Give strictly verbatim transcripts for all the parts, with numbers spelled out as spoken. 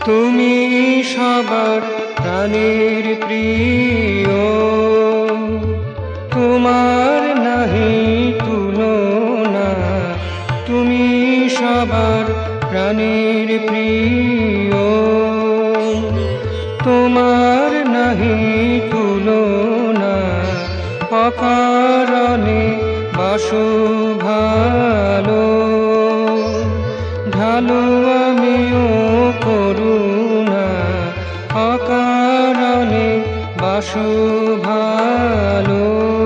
তুমি সবার প্রাণের প্রিয়, তোমার নাহি তুলনা। তুমি সবার প্রাণের প্রিয়, তোমার নাহি তুলনা। অকারণে বাসো ভালো, ঢালো আমিও করুণা। অকারণে বাসো ভালো,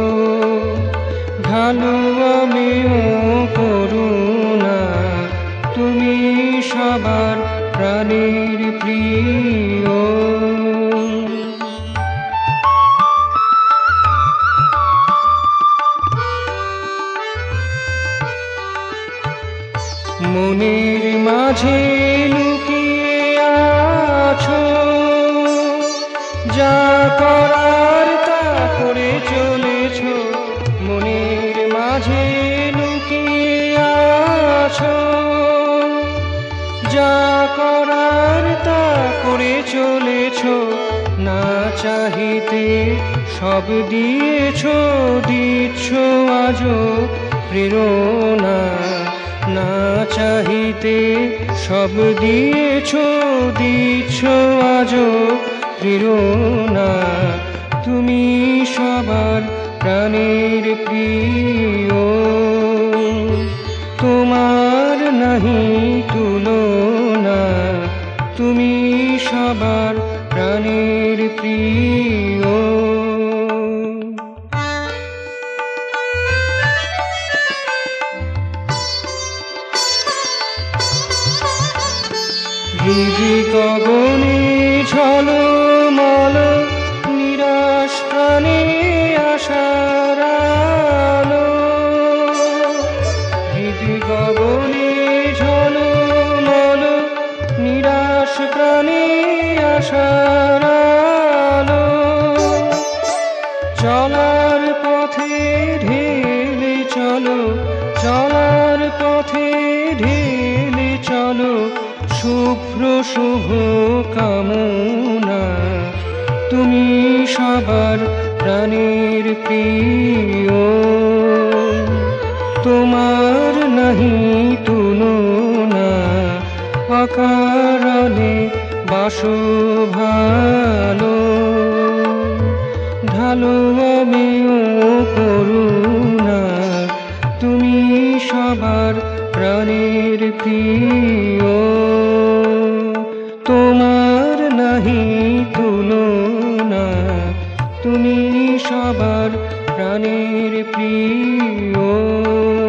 ঢালো আমিও করুণা। তুমি সবার প্রাণের প্রিয়। মনের মাঝে লুকিয়ে আছো, যা করার তা করে চলেছ। মনের মাঝে লুকিয়ে আছো, যা করার তা করে চলেছ। না চাহিতে সব দিয়েছ, দিচ্ছ আজও প্রেরণা। না চাহিতে সব দিয়েছ, দিচ্ছ আজও প্রেরণা। তুমি সবার প্রাণের প্রিয়, তোমার নাহি তুলনা। তুমি সবার প্রাণের প্রিয়। হৃদি গগনে ঝলমল নিরাশ প্রাণে আশার আলো। হৃদি গগনে ঝলমল নিরাশ প্রাণে আশার আলো। চলার পথে ঢেলে চলো, চলার পথে ঢেলে চলো। শুভ্র শুভ কামনা। তুমি সবার প্রাণের প্রিয়, তোমার নাহি তুলনা। অকারণে বাসো ভালো, ঢালো আমিও করুণা। তুমি সবার প্রাণের প্রিয়, তোমার নাহি তুলনা। তুমি সবার প্রাণের প্রিয়।